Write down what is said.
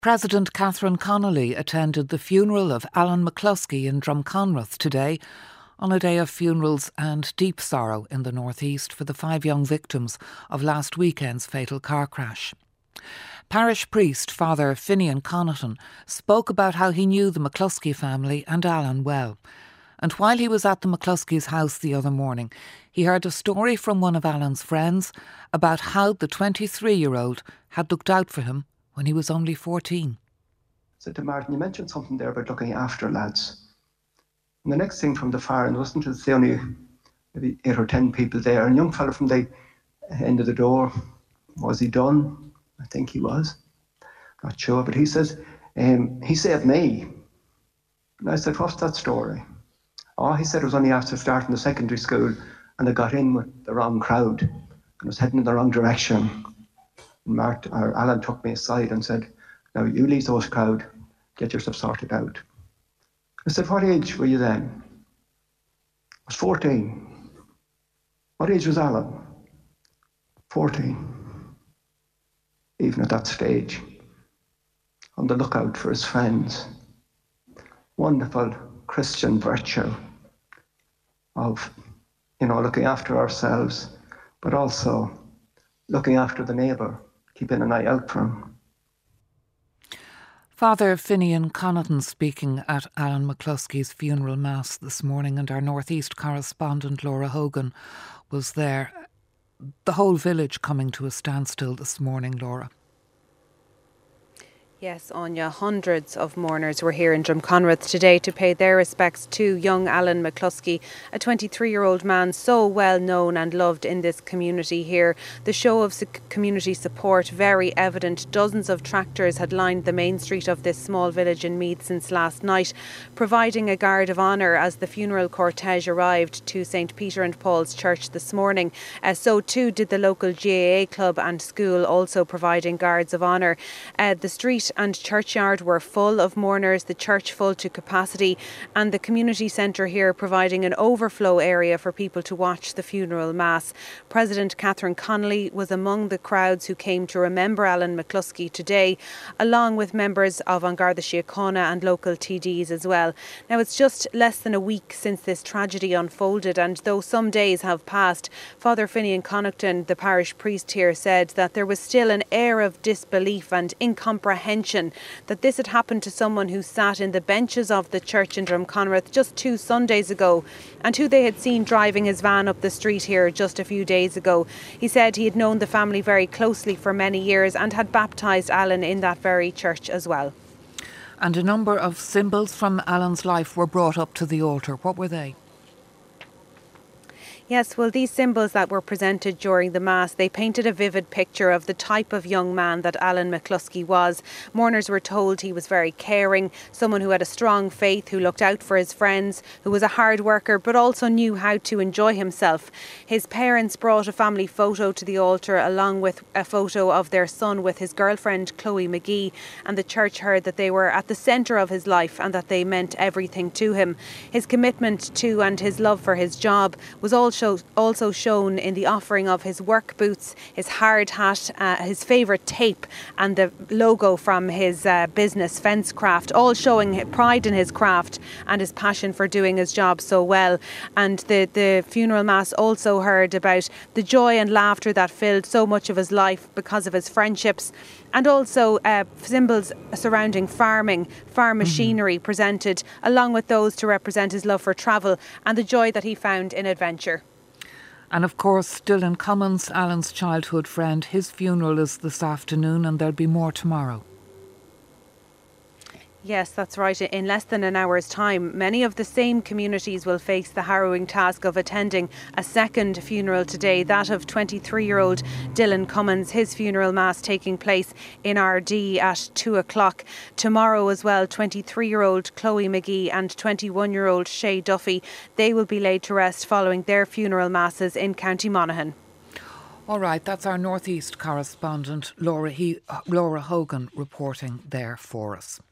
President Catherine Connolly attended the funeral of Alan McCluskey in Drumconrath today, on a day of funerals and deep sorrow in the North East for the 5 young victims of last weekend's fatal car crash. Parish priest Father Finian Connaughton spoke about how he knew the McCluskey family and Alan well. And while he was at the McCluskeys' house the other morning, he heard a story from one of Alan's friends about how the 23-year-old had looked out for him when he was only 14. I said to Martin, you mentioned something there about looking after lads. And the next thing from the far end wasn't just the only maybe 8 or 10 people there. And a young fella from the end of the door, was he done? I think he was. Not sure, but he says, he saved me. And I said, what's that story? Oh, he said it was only after starting the secondary school and I got in with the wrong crowd and was heading in the wrong direction. And Alan took me aside and said, now you leave those crowd, get yourself sorted out. I said, what age were you then? I was 14. What age was Alan? 14. Even at that stage, on the lookout for his friends. Wonderful Christian virtue of, looking after ourselves, but also looking after the neighbour, keeping an eye out for him. Father Finian Connaughton speaking at Alan McCluskey's funeral mass this morning, and our North East correspondent Laura Hogan was there. The whole village coming to a standstill this morning, Laura. Yes, Anya, hundreds of mourners were here in Drumconrath today to pay their respects to young Alan McCluskey, a 23-year-old man so well known and loved in this community here. The show of community support very evident. Dozens of tractors had lined the main street of this small village in Meath since last night, providing a guard of honour as the funeral cortege arrived to St Peter and Paul's Church this morning. So too did the local GAA club and school, also providing guards of honour. The street and churchyard were full of mourners, the church full to capacity, and the community centre here providing an overflow area for people to watch the funeral mass. President Catherine Connolly was among the crowds who came to remember Alan McCluskey today, along with members of An Garda Síochána and local TDs as well. Now, it's just less than a week since this tragedy unfolded, and though some days have passed, Father Finian Connaughton, the parish priest here, said that there was still an air of disbelief and incomprehension that this had happened to someone who sat in the benches of the church in Drumconrath just 2 Sundays ago and who they had seen driving his van up the street here just a few days ago. He said he had known the family very closely for many years and had baptised Alan in that very church as well. And a number of symbols from Alan's life were brought up to the altar. What were they? Yes, well, these symbols that were presented during the Mass, they painted a vivid picture of the type of young man that Alan McCluskey was. Mourners were told he was very caring, someone who had a strong faith, who looked out for his friends, who was a hard worker, but also knew how to enjoy himself. His parents brought a family photo to the altar, along with a photo of their son with his girlfriend, Chloe McGee, and the church heard that they were at the centre of his life and that they meant everything to him. His commitment to and his love for his job was also shown in the offering of his work boots, his hard hat, his favourite tape and the logo from his business Fencecraft, all showing pride in his craft and his passion for doing his job so well. And the funeral mass also heard about the joy and laughter that filled so much of his life because of his friendships, and also symbols surrounding farm machinery presented, along with those to represent his love for travel and the joy that he found in adventure. And of course, Dylan Cummins, Alan's childhood friend, his funeral is this afternoon and there'll be more tomorrow. Yes, that's right. In less than an hour's time, many of the same communities will face the harrowing task of attending a second funeral today, that of 23-year-old Dylan Cummins. His funeral mass taking place in RD at 2 o'clock. Tomorrow as well, 23-year-old Chloe McGee and 21-year-old Shay Duffy, they will be laid to rest following their funeral masses in County Monaghan. All right, that's our North East correspondent Laura Hogan reporting there for us.